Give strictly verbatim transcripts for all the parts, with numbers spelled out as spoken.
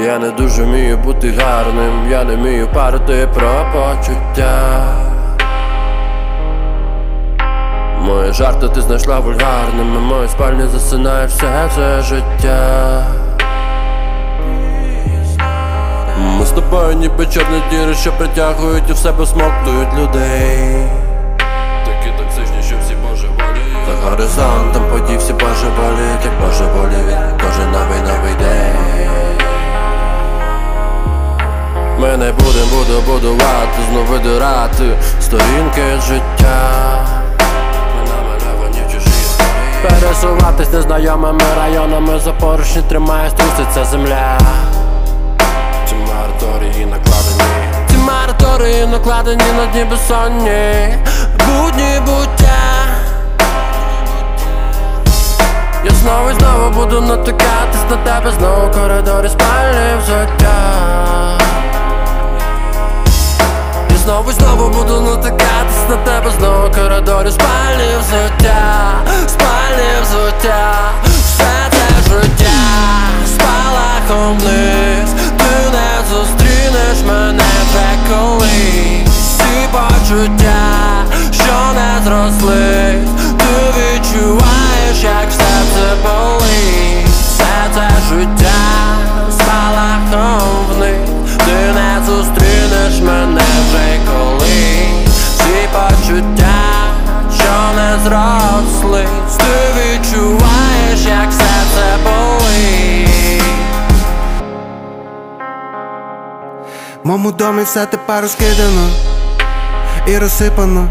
Я не дуже вмію бути гарним, я не вмію парити про почуття. Мої жарти ти знайшла вульгарними, в моїй спальні засинає все це життя. Ми з тобою ніби чорні діри, що притягують і в себе смоктують людей. Такі токсичні, що всі божеволі. За горизонтом подівся божеволіють, як божеволі кожен новий новий день. Ми не будем буду будувати, знов видирати сторінки життя. Пересуватись незнайомими районами, за поручні тримаюсь, труситься земля. Ці мораторії накладені, ці мораторії накладені на дні безсонні, будні буття. Я знову і знову буду натикатись на тебе, знову в коридорі спальні взуття. Я знову і знову буду натикатись на тебе, знову в коридорі спальні взуття. Спальні взуття, все це життя спалахом вниз. Ти не зустрінеш мене вже колись. Всі почуття, що не зрослись, ти відчуваєш, як все це болить. Все це життя спалахом вниз. Ти не зустрінеш мене вже колись. Всі почуття, що не зрослись, ти відчуваєш, як все це болить. В моєму домі все тепер розкидано і розсипано.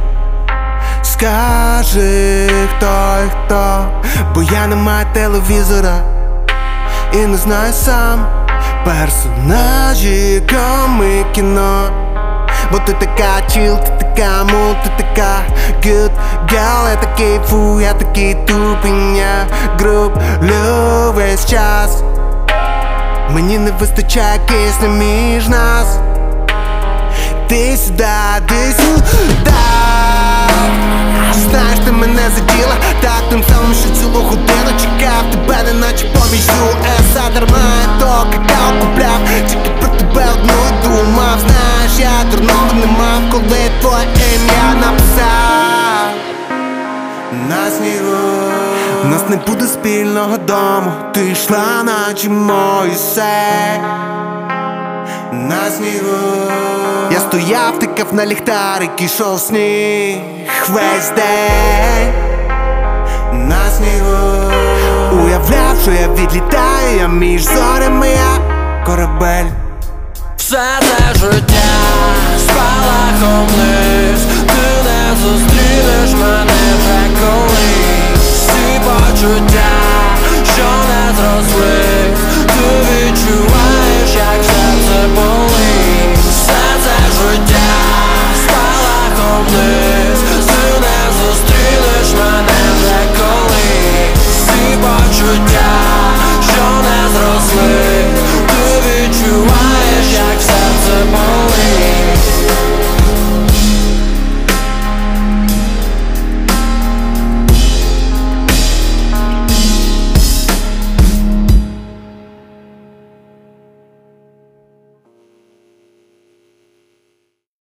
Скажи, хто і хто, бо я не маю телевізора і не знаю сам персонажі коми кіно. Бо ти така чіл, ти така мул, ти така good girl. Я такий фу, я такий тупіння, грублю весь час. Мені не вистачає кисня між нас. Ти сюди, ти сюди. Знаєш, ти мене заділа так тим самим, що цілу годину чекав тебе, неначе поміж ю ес а. Дарма я то какао купляв, тільки про тебе одну думав. Знаєш, я дурного не мав, коли твоє ім'я написав на снігу. У нас не буде спільного дому, ти йшла, наче Мойсей на снігу. Я стояв, тикав на ліхтарик, ішов сніг весь день на снігу. Уявляв, що я відлітаю, я між зорями, я корабель. Все це життя спалахом вниз.